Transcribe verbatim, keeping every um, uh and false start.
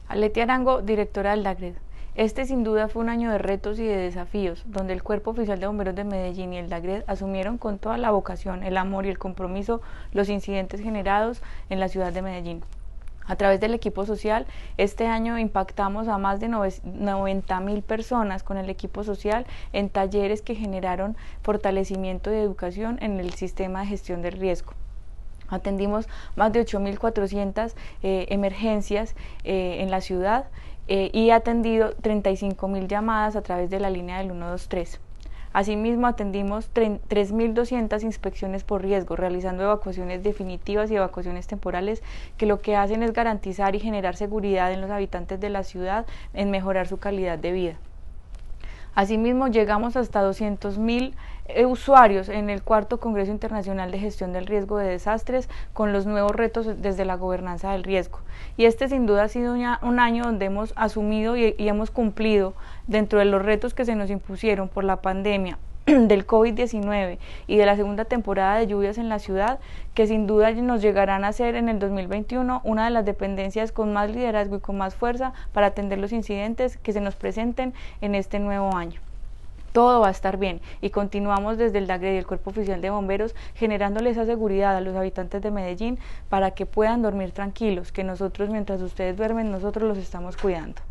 Aletia Arango, directora del DAGRED. Este sin duda fue un año de retos y de desafíos, donde el Cuerpo Oficial de Bomberos de Medellín y el DAGRED asumieron con toda la vocación, el amor y el compromiso los incidentes generados en la ciudad de Medellín. A través del equipo social, este año impactamos a más de noventa mil personas con el equipo social en talleres que generaron fortalecimiento de educación en el sistema de gestión del riesgo. Atendimos más de ocho mil cuatrocientas eh, emergencias eh, en la ciudad eh, y atendido treinta y cinco mil llamadas a través de la línea del uno dos tres. Asimismo, atendimos tres mil doscientas inspecciones por riesgo, realizando evacuaciones definitivas y evacuaciones temporales que lo que hacen es garantizar y generar seguridad en los habitantes de la ciudad, en mejorar su calidad de vida. Asimismo, llegamos hasta doscientos mil eh, usuarios en el cuarto Congreso Internacional de Gestión del Riesgo de Desastres con los nuevos retos desde la gobernanza del riesgo. Y este sin duda ha sido una, un año donde hemos asumido y, y hemos cumplido dentro de los retos que se nos impusieron por la pandemia del COVID diecinueve y de la segunda temporada de lluvias en la ciudad, que sin duda nos llegarán a ser en el dos mil veintiuno una de las dependencias con más liderazgo y con más fuerza para atender los incidentes que se nos presenten en este nuevo año. Todo va a estar bien y continuamos desde el DAGRED y el Cuerpo Oficial de Bomberos generándole esa seguridad a los habitantes de Medellín para que puedan dormir tranquilos, que nosotros mientras ustedes duermen nosotros los estamos cuidando.